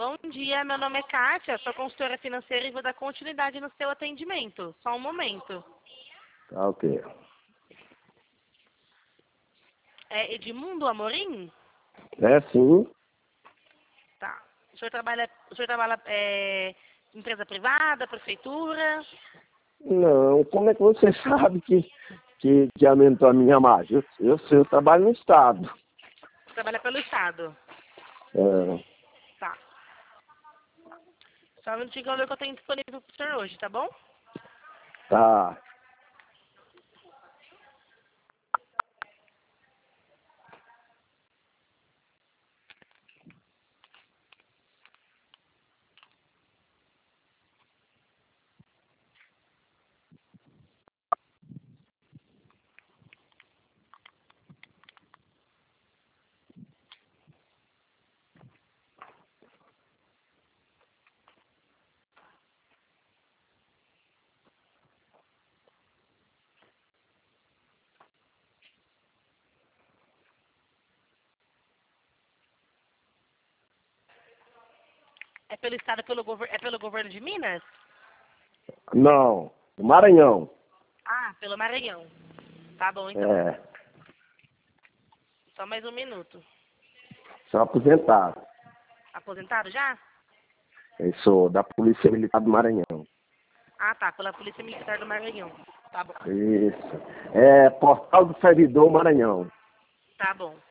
Bom dia, meu nome é Kátia, sou consultora financeira e vou dar continuidade no seu atendimento. Só um momento. Tá, ok. É Edmundo Amorim? É, sim. Tá. O senhor trabalha em empresa privada, prefeitura? Não, como é que você sabe que aumentou a minha margem? Eu trabalho no Estado. Você trabalha pelo Estado? É, Tá. Só um minutinho que eu vou ver o que eu tenho disponível pro senhor hoje, tá bom? tá. É pelo Estado, é pelo governo de Minas? Não, Maranhão. Ah, pelo Maranhão. Tá bom, então. É, Só mais um minuto. sou aposentado. Aposentado já? Eu sou da Polícia Militar do Maranhão. Ah, tá. Pela Polícia Militar do Maranhão. Tá bom. Isso. É Portal do Servidor Maranhão. Tá bom.